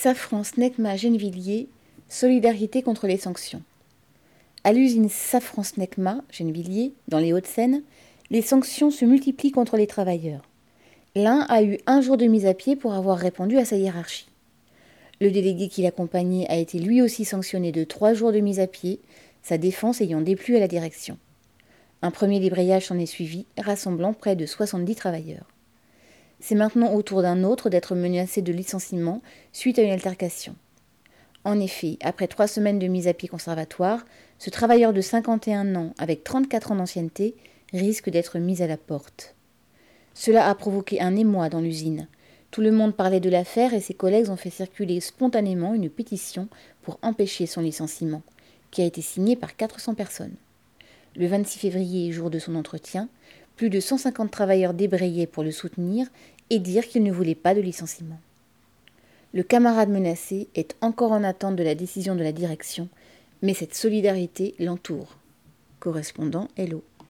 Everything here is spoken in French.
Safran Snecma Gennevilliers, solidarité contre les sanctions. À l'usine Safran Snecma Gennevilliers, dans les Hauts-de-Seine, les sanctions se multiplient contre les travailleurs. L'un a eu 1 jour de mise à pied pour avoir répondu à sa hiérarchie. Le délégué qui l'accompagnait a été lui aussi sanctionné de 3 jours de mise à pied, sa défense ayant déplu à la direction. Un premier débrayage s'en est suivi, rassemblant près de 70 travailleurs. C'est maintenant au tour d'un autre d'être menacé de licenciement suite à une altercation. En effet, après 3 semaines de mise à pied conservatoire, ce travailleur de 51 ans avec 34 ans d'ancienneté risque d'être mis à la porte. Cela a provoqué un émoi dans l'usine. Tout le monde parlait de l'affaire et ses collègues ont fait circuler spontanément une pétition pour empêcher son licenciement, qui a été signée par 400 personnes. Le 26 février, jour de son entretien, plus de 150 travailleurs débrayaient pour le soutenir et dire qu'ils ne voulaient pas de licenciement. Le camarade menacé est encore en attente de la décision de la direction, mais cette solidarité l'entoure. Correspondant Hello.